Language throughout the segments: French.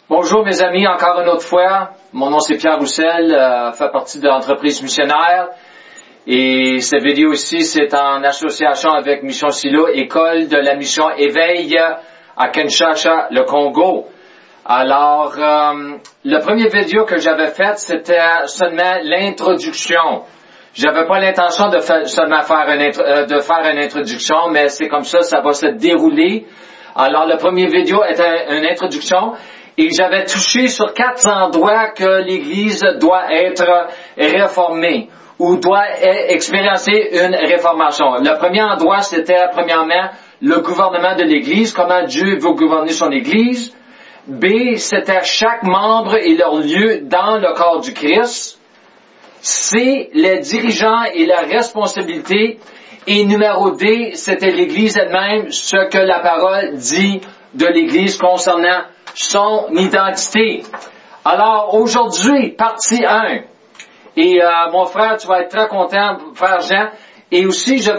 Bonjour mes amis, encore une autre fois. Mon nom c'est Pierre Roussel, fait partie de l'entreprise missionnaire. Et cette vidéo ici, c'est en association avec Mission Silo, école de la mission Éveil à Kinshasa, le Congo. Alors, le premier vidéo que j'avais fait, c'était seulement l'introduction. J'avais pas l'intention de seulement faire une introduction, mais c'est comme ça va se dérouler. Alors, le premier vidéo était une introduction. Et j'avais touché sur 4 endroits que l'Église doit être réformée ou doit expérimenter une réformation. Le premier endroit, c'était premièrement le gouvernement de l'Église, comment Dieu veut gouverner son Église. B, c'était chaque membre et leur lieu dans le corps du Christ. C, les dirigeants et la responsabilité. Et numéro D, c'était l'Église elle-même, ce que la parole dit de l'Église concernant son identité. Alors, aujourd'hui, partie 1. Et mon frère, tu vas être très content, frère Jean. Et aussi, je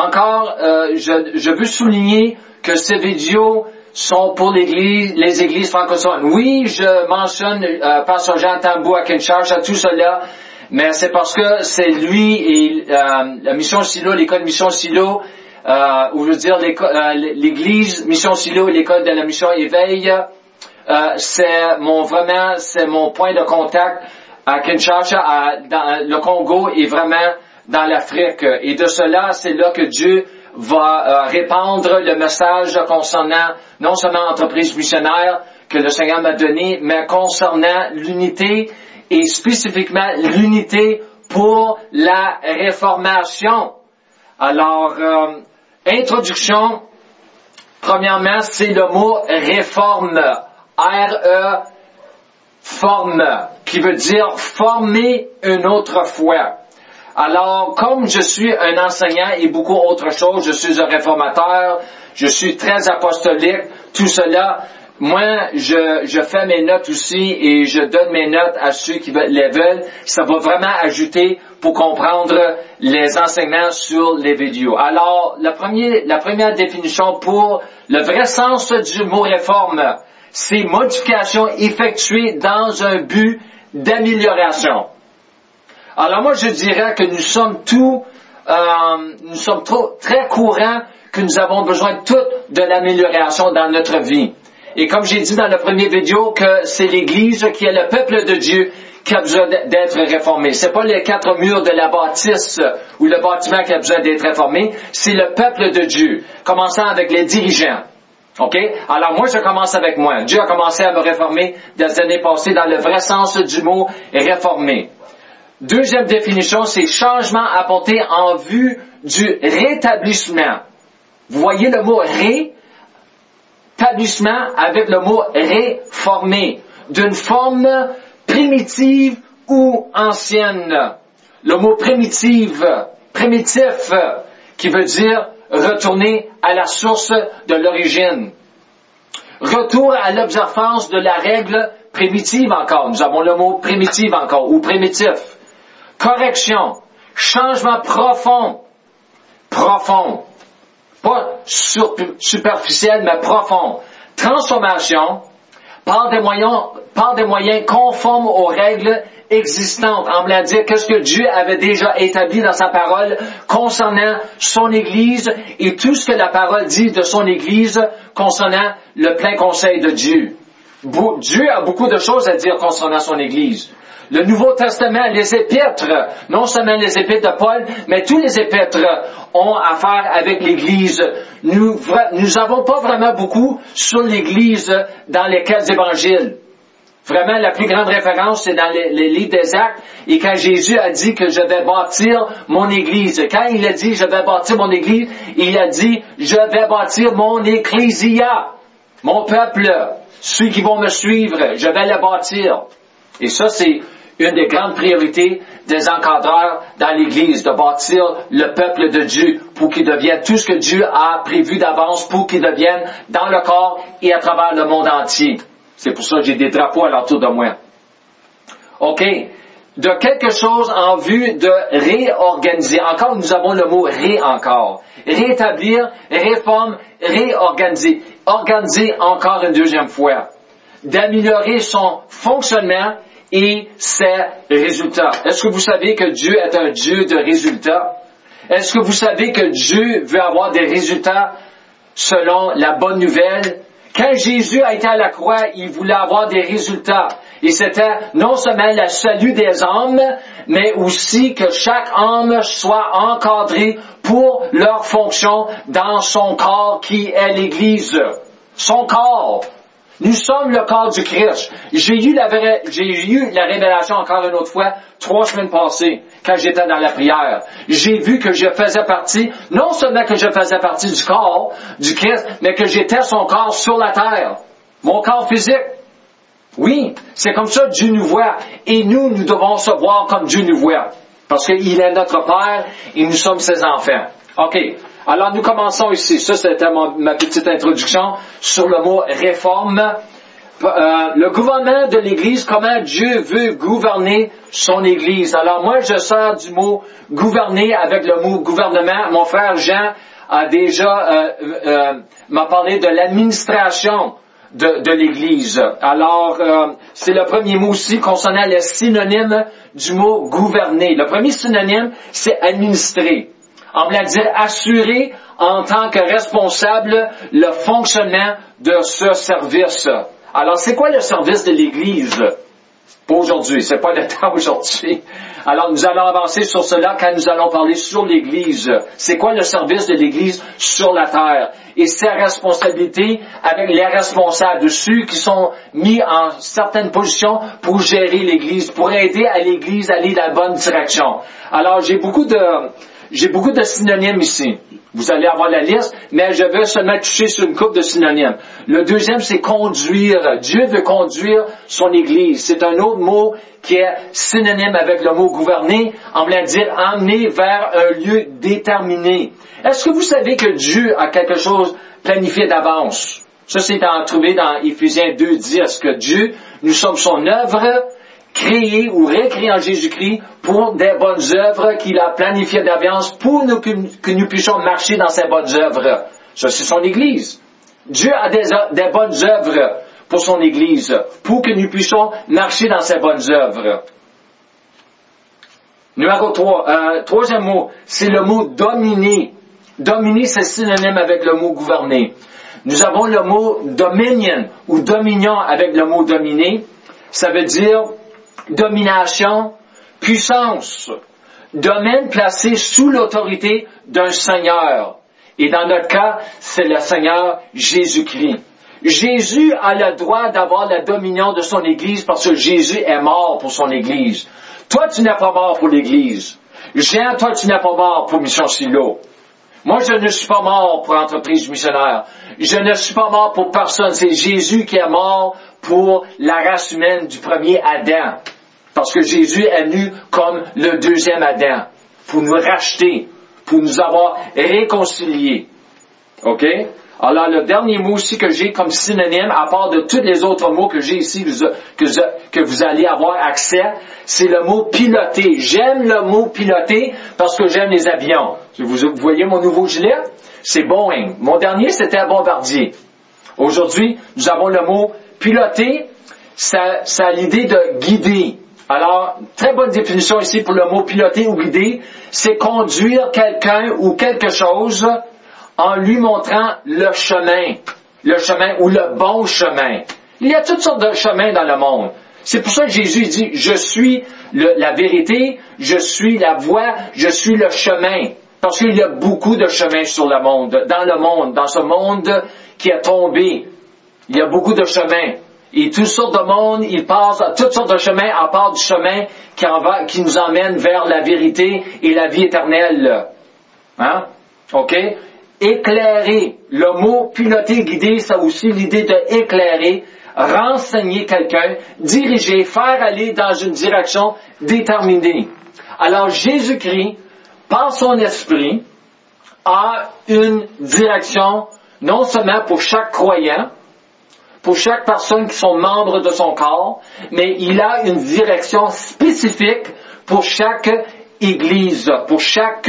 veux souligner que ces vidéos sont pour les églises francophones. Oui, je mentionne Pasteur Jean Tambou à Kinshasa, tout cela, mais c'est parce que c'est lui et la Mission Silo, l'école Mission Silo, ou je veux dire l'église Mission Silo et l'école de la Mission Éveil, c'est mon point de contact à Kinshasa, dans le Congo et vraiment dans l'Afrique. Et de cela, c'est là que Dieu va répandre le message concernant non seulement l'entreprise missionnaire que le Seigneur m'a donné, mais concernant l'unité et spécifiquement l'unité pour la réformation. Alors, introduction, premièrement, c'est le mot réforme. R-E, forme, qui veut dire former une autre foi. Alors, comme je suis un enseignant et beaucoup autre chose, je suis un réformateur, je suis très apostolique, tout cela, moi, je fais mes notes aussi et je donne mes notes à ceux qui les veulent. Ça va vraiment ajouter pour comprendre les enseignements sur les vidéos. Alors, la première définition pour le vrai sens du mot réforme, c'est modification effectuée dans un but d'amélioration. Alors moi, je dirais que nous sommes très courants que nous avons besoin de l'amélioration dans notre vie. Et comme j'ai dit dans la première vidéo, que c'est l'Église qui est le peuple de Dieu qui a besoin d'être réformé. C'est pas les 4 murs de la bâtisse ou le bâtiment qui a besoin d'être réformé, c'est le peuple de Dieu, commençant avec les dirigeants. OK? Alors moi, je commence avec moi. Dieu a commencé à me réformer des années passées dans le vrai sens du mot réformer. Deuxième définition, c'est changement apporté en vue du rétablissement. Vous voyez le mot rétablissement avec le mot réformer, d'une forme primitive ou ancienne. Le mot primitif, qui veut dire retourner à la source de l'origine. Retour à l'observance de la règle primitive encore. Nous avons le mot primitive encore, ou primitif. Correction. Changement profond. Profond. Pas superficiel, mais profond. Transformation par des moyens conformes aux règles existantes, en voulant dire qu'est-ce que Dieu avait déjà établi dans sa parole concernant son Église et tout ce que la parole dit de son Église concernant le plein conseil de Dieu. Dieu a beaucoup de choses à dire concernant son Église. Le Nouveau Testament, les épîtres, non seulement les épîtres de Paul, mais tous les épîtres ont affaire avec l'Église. Nous n'avons pas vraiment beaucoup sur l'Église dans les 4 évangiles. Vraiment, la plus grande référence, c'est dans les livres des Actes. Et quand Jésus a dit que je vais bâtir mon Église, quand il a dit je vais bâtir mon Église, il a dit je vais bâtir mon ecclésia, mon peuple, ceux qui vont me suivre, je vais le bâtir. Et ça, c'est une des grandes priorités des encadreurs dans l'Église, de bâtir le peuple de Dieu pour qu'il devienne tout ce que Dieu a prévu d'avance pour qu'il devienne dans le corps et à travers le monde entier. C'est pour ça que j'ai des drapeaux à l'entour de moi. OK. De quelque chose en vue de réorganiser. Encore, nous avons le mot ré encore. Rétablir, réforme, réorganiser. Organiser encore une deuxième fois. d'améliorer son fonctionnement et ses résultats. Est-ce que vous savez que Dieu est un Dieu de résultats? Est-ce que vous savez que Dieu veut avoir des résultats selon la bonne nouvelle? Quand Jésus a été à la croix, il voulait avoir des résultats. Et c'était non seulement le salut des âmes, mais aussi que chaque âme soit encadrée pour leur fonction dans son corps qui est l'Église. Son corps. Nous sommes le corps du Christ. J'ai eu la révélation encore une autre fois, 3 semaines passées, quand j'étais dans la prière. J'ai vu que je faisais partie, non seulement que je faisais partie du corps du Christ, mais que j'étais son corps sur la terre. Mon corps physique. Oui, c'est comme ça que Dieu nous voit. Et nous devons se voir comme Dieu nous voit. Parce qu'il est notre Père et nous sommes ses enfants. OK. Alors, nous commençons ici. Ça, c'était ma petite introduction sur le mot réforme. Le gouvernement de l'Église, comment Dieu veut gouverner son Église. Alors, moi, je sors du mot gouverner avec le mot gouvernement. Mon frère Jean a déjà m'a parlé de l'administration de l'Église. Alors, c'est le premier mot aussi concernant les synonymes du mot gouverner. Le premier synonyme, c'est administrer. On va dire assurer en tant que responsable le fonctionnement de ce service. Alors, c'est quoi le service de l'Église? Pas aujourd'hui, c'est pas le temps aujourd'hui. Alors, nous allons avancer sur cela quand nous allons parler sur l'Église. C'est quoi le service de l'Église sur la terre? Et ses responsabilités avec les responsables, de ceux qui sont mis en certaines positions pour gérer l'Église, pour aider à l'Église à aller dans la bonne direction. Alors, j'ai beaucoup de synonymes ici. Vous allez avoir la liste, mais je vais seulement toucher sur une couple de synonymes. Le deuxième, c'est conduire. Dieu veut conduire son Église. C'est un autre mot qui est synonyme avec le mot gouverner. On veut dire emmener vers un lieu déterminé. Est-ce que vous savez que Dieu a quelque chose planifié d'avance? Ça, c'est trouvé dans Éphésiens 2:10, que Dieu, nous sommes son œuvre, créé ou récréé en Jésus-Christ pour des bonnes œuvres qu'il a planifiées d'avance pour que nous puissions marcher dans ces bonnes œuvres. Ça, c'est son Église. Dieu a des bonnes œuvres pour son Église, pour que nous puissions marcher dans ces bonnes œuvres. Numéro 3, troisième mot, c'est le mot dominer. Dominer, c'est synonyme avec le mot gouverner. Nous avons le mot dominion ou dominion avec le mot dominer. Ça veut dire domination, puissance, domaine placé sous l'autorité d'un Seigneur. Et dans notre cas, c'est le Seigneur Jésus-Christ. Jésus a le droit d'avoir la dominion de son Église parce que Jésus est mort pour son Église. Toi, tu n'es pas mort pour l'Église. Jean, toi, tu n'es pas mort pour Mission Silo. Moi, je ne suis pas mort pour l'entreprise missionnaire. Je ne suis pas mort pour personne. C'est Jésus qui est mort pour la race humaine du premier Adam. Parce que Jésus est venu comme le deuxième Adam. Pour nous racheter. Pour nous avoir réconciliés. OK? Alors, le dernier mot aussi que j'ai comme synonyme, à part de tous les autres mots que j'ai ici, que vous allez avoir accès, c'est le mot piloter. J'aime le mot piloter parce que j'aime les avions. Vous voyez mon nouveau gilet? C'est Boeing. Mon dernier, c'était un Bombardier. Aujourd'hui, nous avons le mot piloter. Ça a l'idée de guider. Alors, très bonne définition ici pour le mot piloter ou guider. C'est conduire quelqu'un ou quelque chose en lui montrant le chemin ou le bon chemin. Il y a toutes sortes de chemins dans le monde. C'est pour ça que Jésus dit, je suis la vérité, je suis la voie, je suis le chemin. Parce qu'il y a beaucoup de chemins sur le monde, dans ce monde qui est tombé. Il y a beaucoup de chemins. Et toutes sortes de monde, ils passent à toutes sortes de chemins, à part du chemin qui nous emmène vers la vérité et la vie éternelle. Hein? OK? Éclairer. Le mot piloter, guider, ça a aussi l'idée de éclairer, renseigner quelqu'un, diriger, faire aller dans une direction déterminée. Alors Jésus-Christ, par son esprit, a une direction, non seulement pour chaque croyant, pour chaque personne qui sont membres de son corps, mais il a une direction spécifique pour chaque Église, pour chaque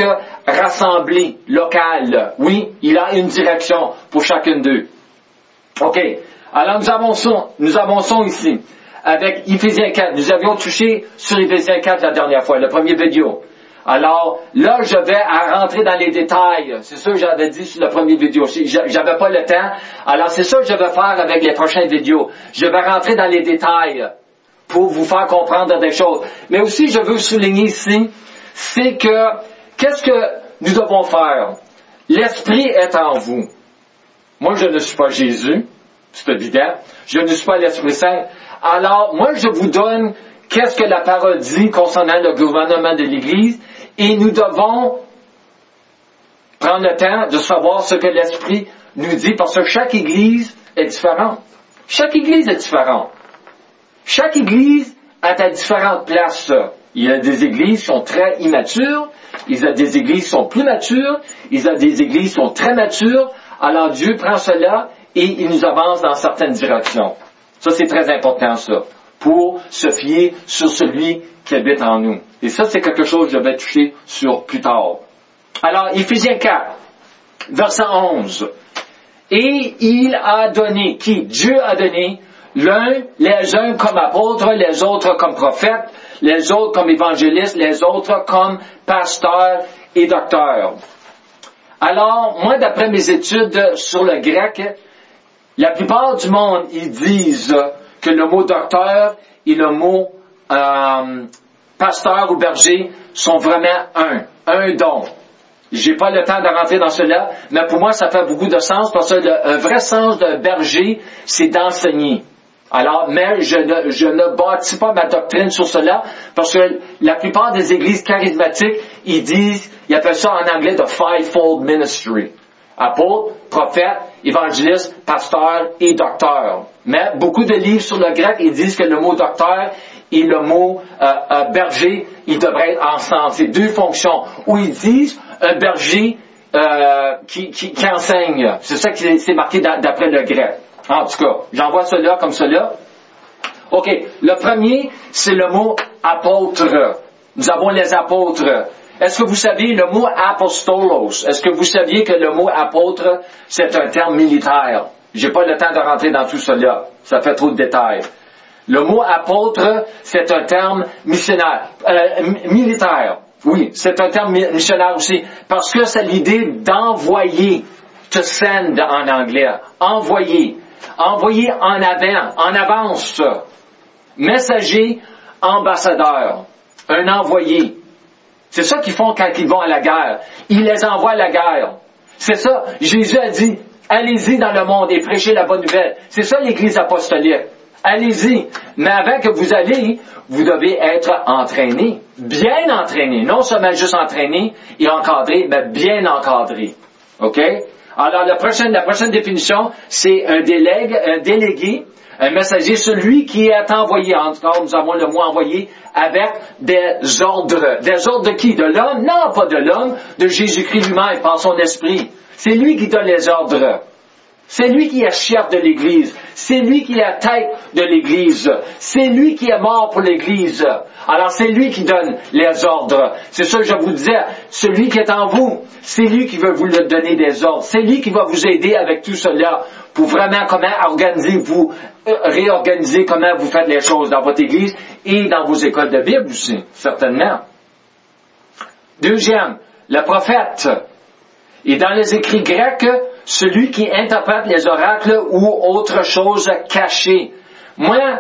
rassemblée locale. Oui, il a une direction pour chacune d'eux. OK. Alors nous avançons ici avec Éphésiens 4. Nous avions touché sur Éphésiens 4 la dernière fois, le premier vidéo. Alors là, je vais à rentrer dans les détails. C'est ça que j'avais dit sur le premier vidéo. J'avais pas le temps. Alors c'est ça que je vais faire avec les prochaines vidéos. Je vais rentrer dans les détails pour vous faire comprendre des choses. Mais aussi, je veux souligner ici, c'est que qu'est-ce que nous devons faire? L'Esprit est en vous. Moi, je ne suis pas Jésus, c'est évident. Je ne suis pas l'Esprit Saint. Alors, moi, je vous donne qu'est-ce que la parole dit concernant le gouvernement de l'Église, et nous devons prendre le temps de savoir ce que l'Esprit nous dit, parce que chaque Église est différente. Chaque Église est différente. Chaque Église est à différentes places. Il y a des Églises qui sont très immatures, il y a des Églises qui sont plus matures, il y a des Églises qui sont très matures. Alors Dieu prend cela et il nous avance dans certaines directions. Ça, c'est très important, ça, pour se fier sur celui qui habite en nous. Et ça, c'est quelque chose que je vais toucher sur plus tard. Alors, Éphésiens 4, verset 11. Et il a donné, qui? Dieu a donné, les uns comme apôtres, les autres comme prophètes, les autres comme évangélistes, les autres comme pasteurs et docteurs. Alors, moi, d'après mes études sur le grec, la plupart du monde, ils disent que le mot docteur et le mot pasteur ou berger sont vraiment un don. J'ai pas le temps de rentrer dans cela, mais pour moi, ça fait beaucoup de sens parce que un vrai sens d'un berger, c'est d'enseigner. Alors, mais je ne bâtis pas ma doctrine sur cela parce que la plupart des églises charismatiques, ils appellent ça en anglais the fivefold ministry. Apôtre, prophète, évangéliste, pasteur et docteur. Mais beaucoup de livres sur le grec, ils disent que le mot docteur et le mot berger, ils devraient être ensemble. C'est deux fonctions où ils disent un berger qui enseigne. C'est ça qui c'est marqué d'après le grec. En tout cas, j'envoie cela comme cela. OK. Le premier, c'est le mot apôtre. Nous avons les apôtres. Est-ce que vous saviez le mot apostolos? Est-ce que vous saviez que le mot apôtre, c'est un terme militaire? J'ai pas le temps de rentrer dans tout cela. Ça fait trop de détails. Le mot apôtre, c'est un terme missionnaire, militaire. Oui, c'est un terme missionnaire aussi. Parce que c'est l'idée d'envoyer. To send en anglais. Envoyer. Envoyer en avant, en avance. Messager, ambassadeur. Un envoyé. C'est ça qu'ils font quand ils vont à la guerre. Ils les envoient à la guerre. C'est ça. Jésus a dit, allez-y dans le monde et prêchez la bonne nouvelle. C'est ça l'Église apostolique. Allez-y. Mais avant que vous allez, vous devez être entraîné. Bien entraîné. Non seulement juste entraîné et encadré, mais bien encadré. OK? Alors, la prochaine définition, c'est un délégué, un messager, celui qui est envoyé. En tout cas, nous avons le mot envoyé avec des ordres. Des ordres de qui? De l'homme? Non, pas de l'homme, de Jésus-Christ lui-même, par son esprit. C'est lui qui donne les ordres. C'est lui qui est chef de l'Église. C'est lui qui est la tête de l'Église. C'est lui qui est mort pour l'Église. Alors c'est lui qui donne les ordres. C'est ça que je vous disais. Celui qui est en vous, c'est lui qui veut vous donner des ordres. C'est lui qui va vous aider avec tout cela pour vraiment réorganiser comment vous faites les choses dans votre Église et dans vos écoles de Bible aussi, certainement. Deuxième, le prophète. Et dans les écrits grecs, celui qui interprète les oracles ou autre chose cachée. Moi,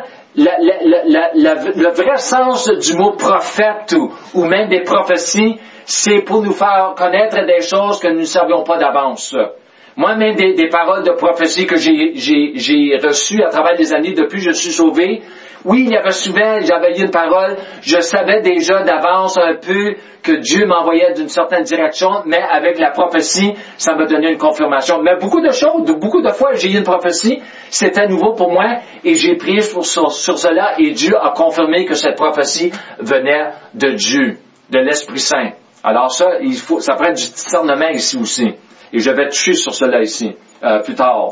le vrai sens du mot prophète ou même des prophéties, c'est pour nous faire connaître des choses que nous ne savions pas d'avance. Moi, même des paroles de prophétie que j'ai reçues à travers les années depuis que je suis sauvé, oui, il y avait souvent, j'avais eu une parole, je savais déjà d'avance un peu que Dieu m'envoyait d'une certaine direction, mais avec la prophétie, ça me donnait une confirmation. Mais beaucoup de fois, j'ai eu une prophétie, c'était nouveau pour moi, et j'ai prié sur cela, et Dieu a confirmé que cette prophétie venait de Dieu, de l'Esprit Saint. Alors ça prend du discernement ici aussi. Et je vais toucher sur cela ici, plus tard.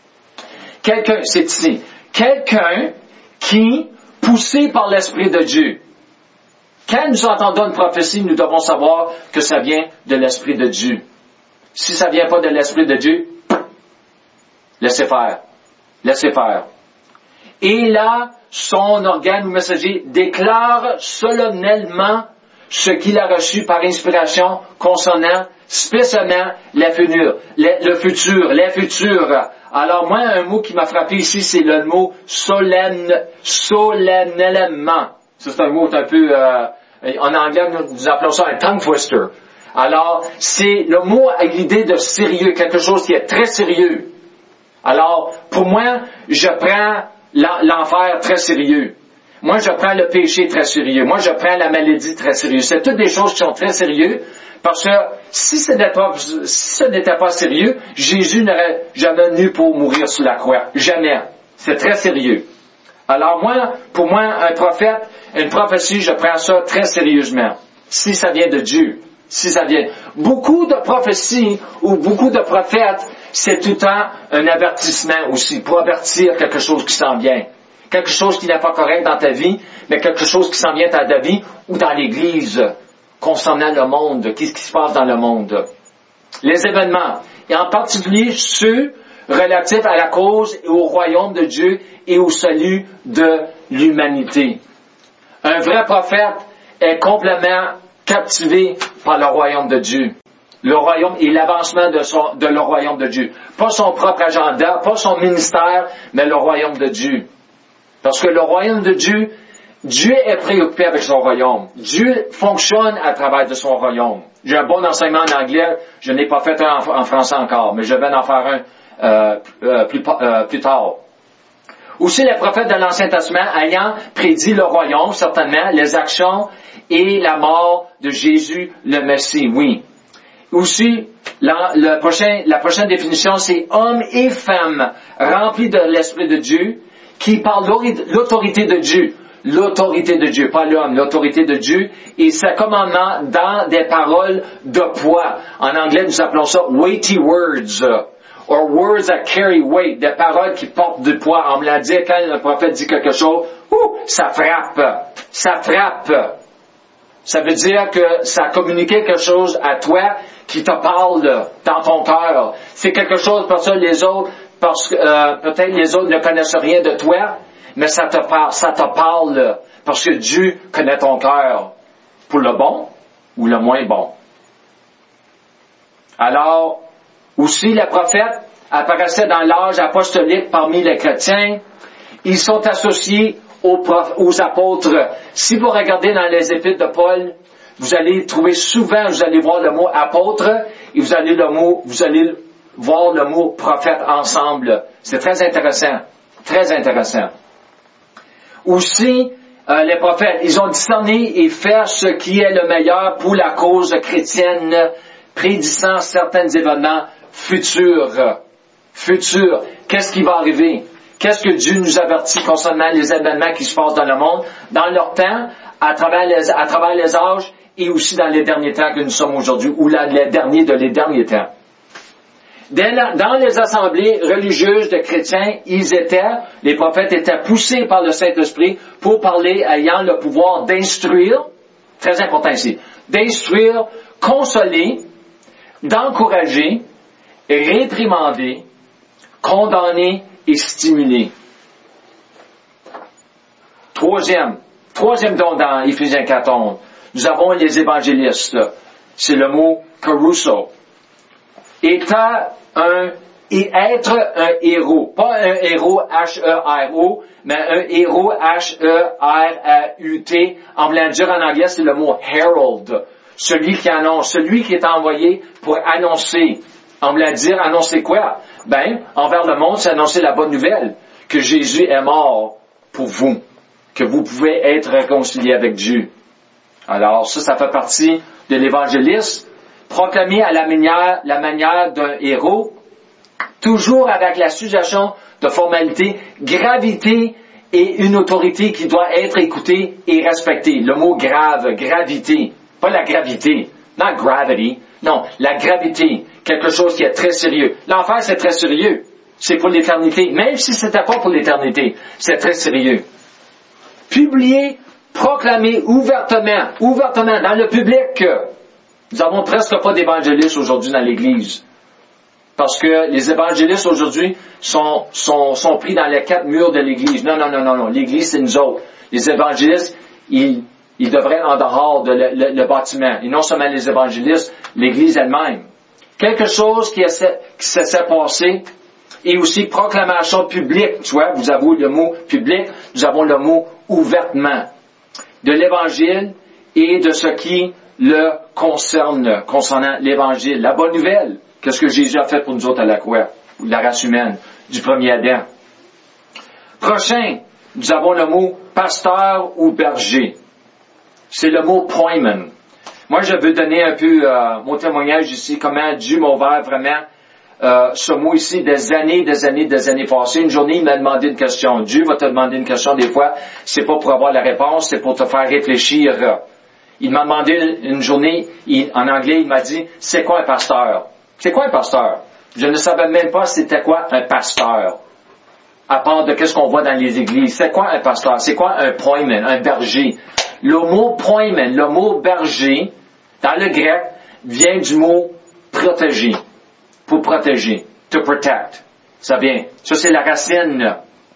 C'est ici. Quelqu'un qui, poussé par l'Esprit de Dieu. Quand nous entendons une prophétie, nous devons savoir que ça vient de l'Esprit de Dieu. Si ça ne vient pas de l'Esprit de Dieu, laissez faire. Laissez faire. Et là, son organe ou messager déclare solennellement ce qu'il a reçu par inspiration concernant spécialement le futur. Alors moi, un mot qui m'a frappé ici, c'est le mot solennellement. Ça, c'est un mot un peu, en anglais, nous appelons ça un tongue twister. Alors, c'est le mot avec l'idée de sérieux, quelque chose qui est très sérieux. Alors, pour moi, je prends l'enfer très sérieux. Moi, je prends le péché très sérieux. Moi, je prends la maladie très sérieux. C'est toutes des choses qui sont très sérieuses, parce que si ce n'était pas sérieux, Jésus n'aurait jamais venu pour mourir sur la croix. Jamais. C'est très sérieux. Alors moi, pour moi, un prophète, une prophétie, je prends ça très sérieusement. Si ça vient de Dieu. Si ça vient. Beaucoup de prophéties ou beaucoup de prophètes, c'est tout le temps un avertissement aussi, pour avertir quelque chose qui s'en vient. Quelque chose qui n'est pas correct dans ta vie, mais quelque chose qui s'en vient dans ta vie ou dans l'Église, concernant le monde, qu'est-ce qui se passe dans le monde. Les événements, et en particulier ceux relatifs à la cause et au royaume de Dieu et au salut de l'humanité. Un vrai prophète est complètement captivé par le royaume de Dieu. Le royaume et l'avancement de le royaume de Dieu. Pas son propre agenda, pas son ministère, mais le royaume de Dieu. Parce que le royaume de Dieu, Dieu est préoccupé avec son royaume. Dieu fonctionne à travers de son royaume. J'ai un bon enseignement en anglais, je n'ai pas fait un en français encore, mais je vais en faire un plus tard. Aussi, les prophètes de l'Ancien Testament ayant prédit le royaume, certainement, les actions et la mort de Jésus le Messie, oui. Aussi, la prochaine définition, c'est homme et femme remplis de l'Esprit de Dieu, qui parle de l'autorité de Dieu. L'autorité de Dieu, pas l'homme, l'autorité de Dieu, et sa commandement dans des paroles de poids. En anglais, nous appelons ça weighty words, or words that carry weight, des paroles qui portent du poids. On me l'a dit, quand le prophète dit quelque chose, ça frappe, ça frappe. Ça veut dire que ça a communiqué quelque chose à toi qui te parle dans ton cœur. C'est quelque chose parce que les autres, parce que peut-être les autres ne connaissent rien de toi, mais ça te parle parce que Dieu connaît ton cœur pour le bon ou le moins bon. Alors, aussi les prophètes apparaissaient dans l'âge apostolique parmi les chrétiens. Ils sont associés aux apôtres. Si vous regardez dans les épîtres de Paul, vous allez trouver souvent, vous allez voir le mot apôtre et vous allez voir le mot prophète ensemble. C'est très intéressant. Très intéressant. Aussi, les prophètes, ils ont discerné et fait ce qui est le meilleur pour la cause chrétienne, prédisant certains événements futurs. Qu'est-ce qui va arriver? Qu'est-ce que Dieu nous avertit concernant les événements qui se passent dans le monde, dans leur temps, à travers les âges, et aussi dans les derniers temps que nous sommes aujourd'hui, ou les derniers de les derniers temps. Dans les assemblées religieuses de chrétiens, les prophètes étaient poussés par le Saint-Esprit pour parler ayant le pouvoir d'instruire, très important ici, d'instruire, consoler, d'encourager, réprimander, condamner et stimuler. Troisième don dans Éphésiens 14, nous avons les évangélistes. C'est le mot caruso. Être un héros. Pas un héros H-E-R-O, mais un héros H-E-R-A-U-T. En voulant dire en anglais, c'est le mot herald. Celui qui annonce, celui qui est envoyé pour annoncer. En voulant dire annoncer quoi? Envers le monde, c'est annoncer la bonne nouvelle. Que Jésus est mort pour vous. Que vous pouvez être réconcilié avec Dieu. Alors, ça fait partie de l'évangéliste. Proclamé à la manière d'un héros, toujours avec la suggestion de formalité, gravité et une autorité qui doit être écoutée et respectée. Le mot grave, gravité, pas la gravité, not gravity, non, la gravité, quelque chose qui est très sérieux. L'enfer, c'est très sérieux, c'est pour l'éternité, même si c'était pas pour l'éternité, c'est très sérieux. Publier, proclamer ouvertement dans le public. Nous avons presque pas d'évangélistes aujourd'hui dans l'Église. Parce que les évangélistes aujourd'hui sont pris dans les 4 murs de l'Église. Non. L'Église, c'est nous autres. Les évangélistes, ils devraient être en dehors de le bâtiment. Et non seulement les évangélistes, l'Église elle-même. Quelque chose qui s'est passé, et aussi proclamation publique. Tu vois, vous avez le mot public, nous avons le mot ouvertement. De l'Évangile et de ce qui le concerne, concernant l'Évangile. La bonne nouvelle. Qu'est-ce que Jésus a fait pour nous autres à la croix? La race humaine, du premier Adam. Prochain, nous avons le mot pasteur ou berger. C'est le mot poimen. Moi, je veux donner un peu mon témoignage ici, comment Dieu m'a ouvert vraiment ce mot ici des années passées. Une journée, il m'a demandé une question. Dieu va te demander une question des fois, c'est pas pour avoir la réponse, c'est pour te faire réfléchir. Il m'a demandé une journée, en anglais, il m'a dit, c'est quoi un pasteur? C'est quoi un pasteur? Je ne savais même pas c'était quoi un pasteur. À part de qu'est-ce qu'on voit dans les églises. C'est quoi un pasteur? C'est quoi un poimen, un berger? Le mot poimen, le mot berger, dans le grec, vient du mot protéger. Pour protéger. To protect. Ça vient. Ça, c'est la racine.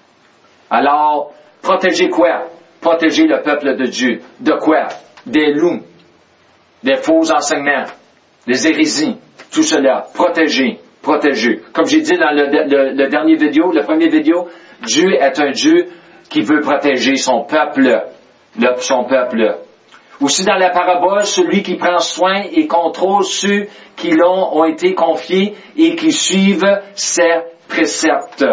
Alors, protéger quoi? Protéger le peuple de Dieu. De quoi? Des loups. Des faux enseignements. Des hérésies. Tout cela. Protéger. Protéger. Comme j'ai dit dans le dernier vidéo, le premier vidéo, Dieu est un Dieu qui veut protéger son peuple. Son peuple. Aussi dans la parabole, celui qui prend soin et contrôle ceux qui ont été confiés et qui suivent ses préceptes.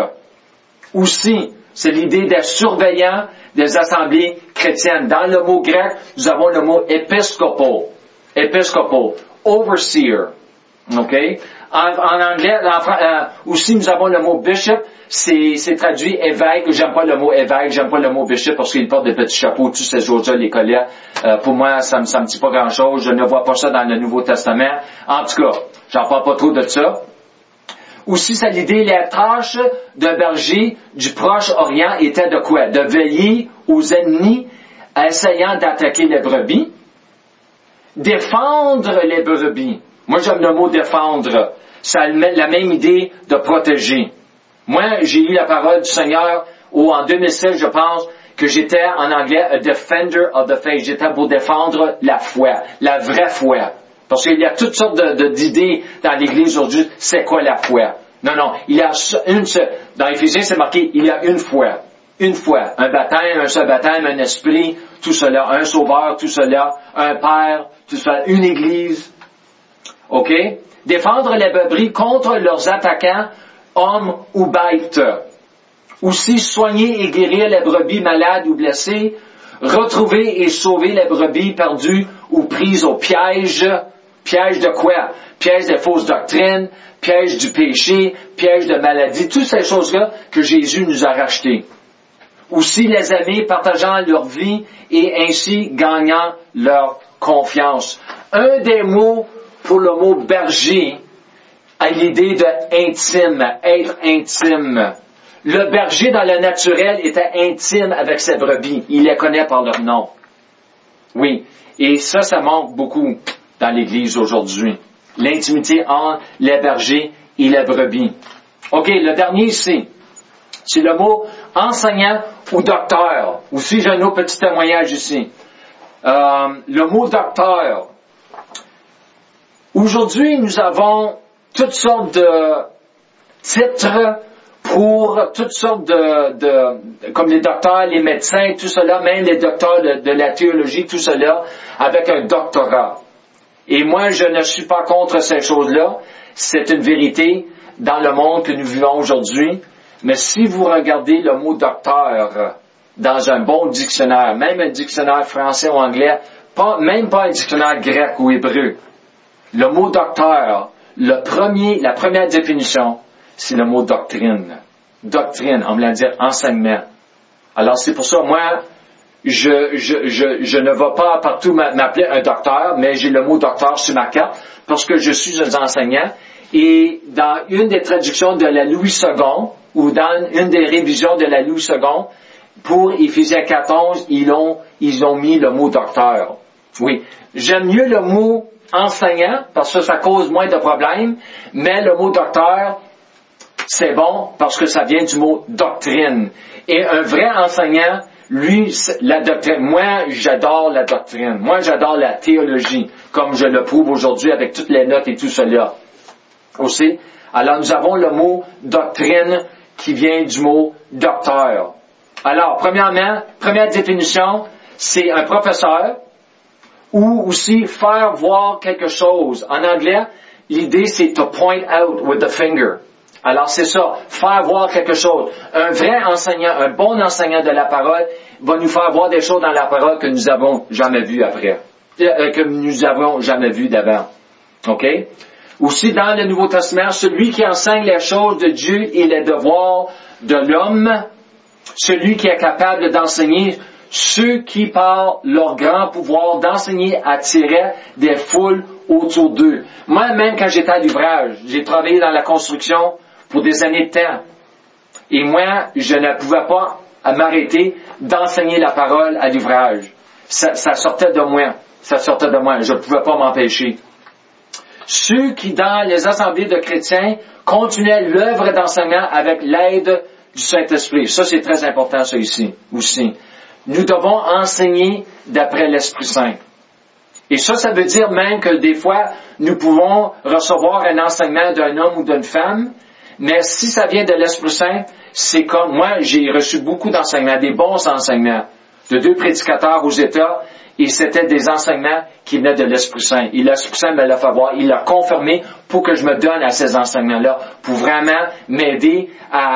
Aussi, c'est l'idée des surveillants des assemblées chrétiennes. Dans le mot grec, nous avons le mot épiscopo. Épiscopo. Overseer. OK? En anglais, aussi nous avons le mot bishop, c'est traduit évêque. J'aime pas le mot évêque, j'aime pas le mot bishop parce qu'il porte des petits chapeaux, tous ces choses-là, les collègues. Pour moi, ça me dit pas grand-chose. Je ne vois pas ça dans le Nouveau Testament. En tout cas, j'en parle pas trop de ça. Aussi, c'est l'idée, les tâches de berger du Proche-Orient étaient de quoi? De veiller aux ennemis essayant d'attaquer les brebis, défendre les brebis. Moi, j'aime le mot défendre. Ça a la même idée de protéger. Moi, j'ai eu la parole du Seigneur en 2016, je pense, que j'étais en anglais a defender of the faith. J'étais pour défendre la foi, la vraie foi. Parce qu'il y a toutes sortes d'idées dans l'Église aujourd'hui. C'est quoi la foi? Non. Il y a dans Éphésiens, c'est marqué, il y a une foi. Une foi. Un baptême, un seul baptême, un esprit, tout cela. Un sauveur, tout cela. Un père, tout cela. Une Église. OK? Défendre les brebis contre leurs attaquants, hommes ou bêtes. Aussi soigner et guérir les brebis malades ou blessées. Retrouver et sauver les brebis perdues ou prises au piège. Piège de quoi? Piège des fausses doctrines, piège du péché, piège de maladie. Toutes ces choses-là que Jésus nous a rachetées. Aussi les aimer, partageant leur vie et ainsi gagnant leur confiance. Un des mots pour le mot berger a l'idée de intime, être intime. Le berger dans le naturel était intime avec ses brebis. Il les connaît par leur nom. Oui. Et ça manque beaucoup dans l'Église aujourd'hui. L'intimité entre les bergers et les brebis. OK, le dernier ici, c'est le mot enseignant ou docteur. Aussi, j'ai un autre petit témoignage ici. Le mot docteur. Aujourd'hui, nous avons toutes sortes de titres pour toutes sortes comme les docteurs, les médecins, tout cela, même les docteurs de la théologie, tout cela, avec un doctorat. Et moi, je ne suis pas contre ces choses-là. C'est une vérité dans le monde que nous vivons aujourd'hui. Mais si vous regardez le mot docteur dans un bon dictionnaire, même un dictionnaire français ou anglais, même pas un dictionnaire grec ou hébreu, le mot docteur, la première définition, c'est le mot doctrine. Doctrine, on va dire enseignement. Alors c'est pour ça, moi, je ne vais pas partout m'appeler un docteur, mais j'ai le mot docteur sur ma carte parce que je suis un enseignant. Et dans une des traductions de la Louis II, ou dans une des révisions de la Louis II, pour Éphésiens 14, ils ont mis le mot docteur. Oui. J'aime mieux le mot enseignant, parce que ça cause moins de problèmes, mais le mot docteur, c'est bon parce que ça vient du mot doctrine. Et un vrai enseignant, lui, la doctrine, moi j'adore la doctrine, moi j'adore la théologie, comme je le prouve aujourd'hui avec toutes les notes et tout cela. Aussi, alors nous avons le mot doctrine qui vient du mot docteur. Alors, premièrement, première définition, c'est un professeur ou aussi faire voir quelque chose. En anglais, l'idée c'est to point out with the finger. Alors c'est ça, faire voir quelque chose. Un vrai enseignant, un bon enseignant de la parole va nous faire voir des choses dans la parole que nous avons jamais vues après, que nous avons jamais vues d'avant. OK? Aussi dans le Nouveau Testament, celui qui enseigne les choses de Dieu et les devoirs de l'homme, celui qui est capable d'enseigner ceux qui, par leur grand pouvoir d'enseigner, attiraient des foules autour d'eux. Moi-même, quand j'étais à l'ouvrage, j'ai travaillé dans la construction pour des années de temps. Et moi, je ne pouvais pas m'arrêter d'enseigner la parole à l'ouvrage. Ça sortait de moi. Ça sortait de moi. Je ne pouvais pas m'empêcher. Ceux qui, dans les assemblées de chrétiens, continuaient l'œuvre d'enseignement avec l'aide du Saint-Esprit. Ça, c'est très important, ça ici, aussi. Nous devons enseigner d'après l'Esprit Saint. Et ça veut dire même que des fois, nous pouvons recevoir un enseignement d'un homme ou d'une femme, mais si ça vient de l'Esprit Saint, c'est comme moi, j'ai reçu beaucoup d'enseignements, des bons enseignements, de 2 prédicateurs aux États, et c'était des enseignements qui venaient de l'Esprit Saint. Et l'Esprit Saint me l'a fait voir, il l'a confirmé pour que je me donne à ces enseignements-là, pour vraiment m'aider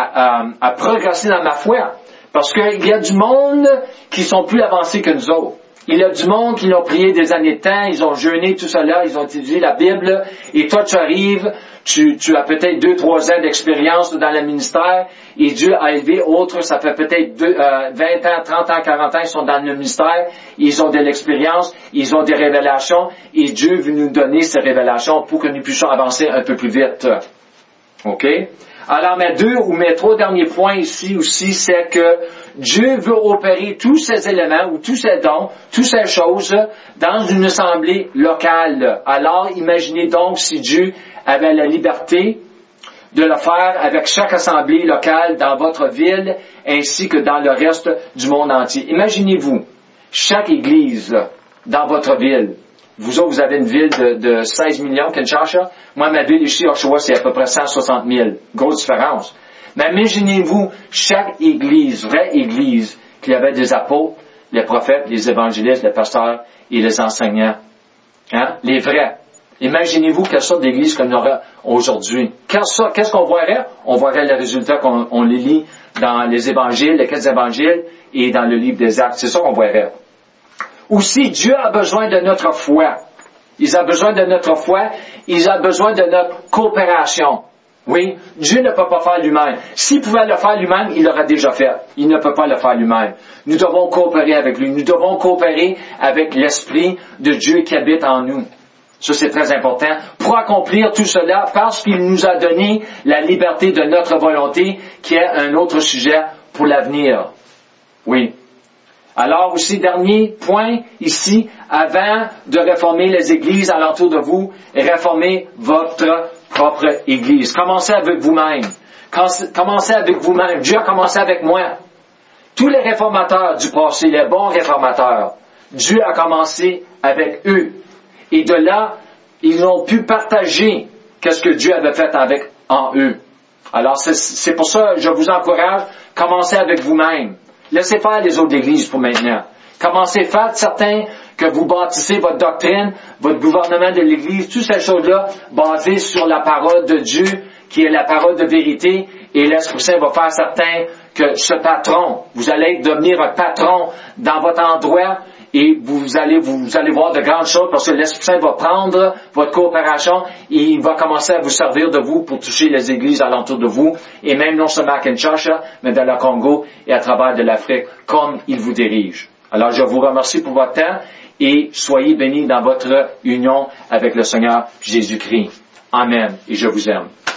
à progresser dans ma foi. Parce qu'il y a du monde qui sont plus avancés que nous autres. Il y a du monde qui l'ont prié des années de temps, ils ont jeûné, tout cela, ils ont étudié la Bible, et toi tu arrives, tu as peut-être 2-3 ans d'expérience dans le ministère, et Dieu a élevé autres, ça fait peut-être 20 ans, 30 ans, 40 ans, ils sont dans le ministère, ils ont de l'expérience, ils ont des révélations, et Dieu veut nous donner ces révélations pour que nous puissions avancer un peu plus vite. OK? Alors, mes 3 derniers points ici aussi, c'est que Dieu veut opérer tous ces éléments ou tous ces dons, toutes ces choses dans une assemblée locale. Alors, imaginez donc si Dieu avait la liberté de le faire avec chaque assemblée locale dans votre ville ainsi que dans le reste du monde entier. Imaginez-vous, chaque église dans votre ville. Vous autres, vous avez une ville de 16 millions, Kinshasa. Moi, ma ville ici, Oshawa, c'est à peu près 160 000. Grosse différence. Mais imaginez-vous, chaque église, vraie église, qu'il y avait des apôtres, les prophètes, les évangélistes, les pasteurs et les enseignants. Hein? Les vrais. Imaginez-vous quelle sorte d'église qu'on aura aujourd'hui. Qu'est-ce qu'on verrait? On verrait les résultats qu'on les lit dans les évangiles, les 4 évangiles et dans le livre des Actes. C'est ça qu'on verrait. Aussi, Dieu a besoin de notre foi. Il a besoin de notre foi. Il a besoin de notre coopération. Oui, Dieu ne peut pas faire lui-même. S'il pouvait le faire lui-même, il l'aurait déjà fait. Il ne peut pas le faire lui-même. Nous devons coopérer avec lui. Nous devons coopérer avec l'Esprit de Dieu qui habite en nous. Ça, c'est très important. Pour accomplir tout cela, parce qu'il nous a donné la liberté de notre volonté, qui est un autre sujet pour l'avenir. Oui. Alors aussi, dernier point ici, avant de réformer les églises alentour de vous, réformez votre propre église. Commencez avec vous-même. Commencez avec vous-même. Dieu a commencé avec moi. Tous les réformateurs du passé, les bons réformateurs, Dieu a commencé avec eux. Et de là, ils ont pu partager qu'est-ce que Dieu avait fait en eux. Alors, c'est pour ça que je vous encourage, commencez avec vous-même. Laissez faire les autres églises pour maintenant. Commencez, faites certain que vous bâtissez votre doctrine, votre gouvernement de l'Église, toutes ces choses-là basées sur la parole de Dieu, qui est la parole de vérité, et l'Esprit Saint va faire certain que ce patron, vous allez devenir un patron dans votre endroit, et vous allez voir de grandes choses, parce que l'Esprit Saint va prendre votre coopération, et il va commencer à vous servir de vous pour toucher les églises alentour de vous, et même non seulement à Kinshasa, mais dans le Congo et à travers de l'Afrique, comme il vous dirige. Alors, je vous remercie pour votre temps, et soyez bénis dans votre union avec le Seigneur Jésus-Christ. Amen. Et je vous aime.